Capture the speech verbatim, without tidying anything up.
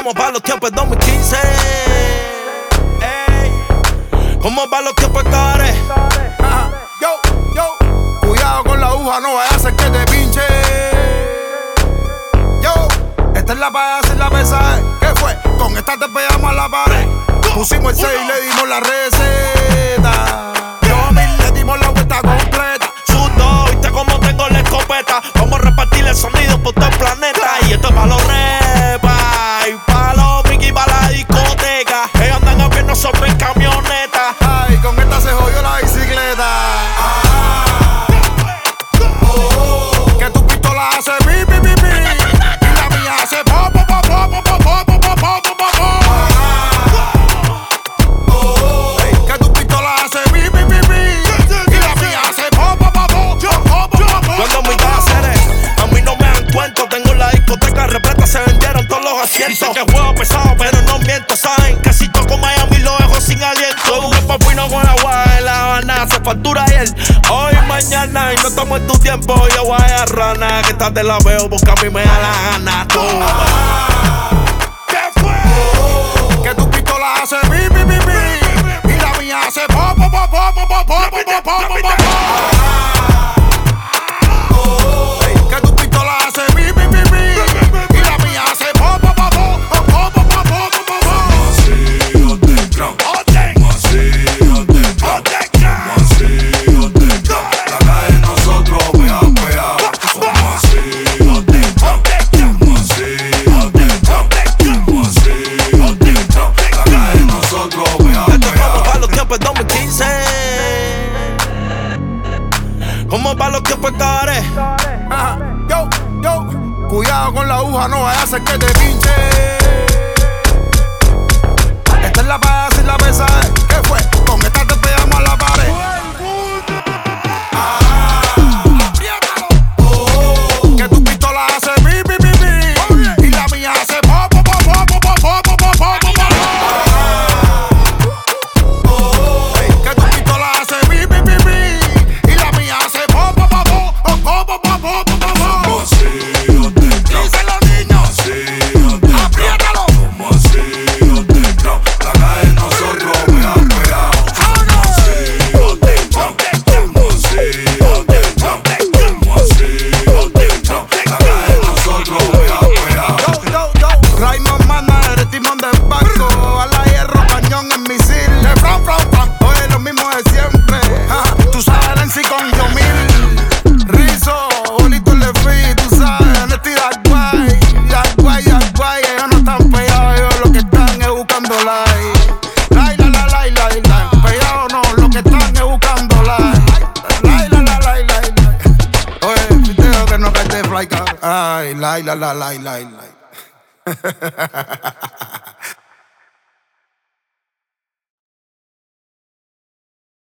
como para los tiempos del dos mil quince. Ey, como para los tiempos de Care. Ajá. Yo, yo, cuidado con la aguja, no vaya a hacer que te pinche. Yo, esta es la para hacer la pesa. ¿Qué fue? Con esta te pegamos a la pared. Pusimos el seis y le dimos la receta. Yo mil le dimos la vuelta completa. Susto, viste como tengo la escopeta. Vamos a repartir el sonido por todo el planeta. Y esto es pa' los repas, y pa' los Mickey, pa' la discoteca. Ellos andan a ver nosotros en camioneta. Ay, con esta se jodió la bicicleta. Ah, oh, que tu pistola hace pi, pi, pi, pi. Y la mía hace po, po, po, po, po, po, po, po, po, po, po, po. Oh, hey, que tu pistola hace pi, pi, pi, pi. Y la mía hace po, po, po, po, po, po, po, po. Cuando mi cáceres, a mí no me dan cuento. Tengo la discoteca repleta, se vendieron todos los asientos. Dicen que juego pesado, pero no miento. Saben que si toco Miami lo dejo sin aliento. Un papino con agua en La Habana, se factura ayer, hoy, mañana. Y no tomo en tu tiempo, yo voy a rana. Que esta te la veo porque a mí me da la gana. Toma. ¿Qué fue? Oh, que tu pistola hace pi, pi, pi, pi. Y la mía hace po, po, po, po, po, po, po, po, po, po, po, po. Como para los tiempos de Care. Ajá. Yo, yo, cuidado con la aguja, no vaya a hacer que te pinche. Esta es la para hacer la pesa. ¿Qué fue? Con esta te pegamos a la pared. Ah, apriétalo. Oh, que tu pistola hace pi, pi, pi, pi. Y la mía hace po, po, po, po, po, po, po, po, po, po, po. Ay, la, la, la, la, la, la.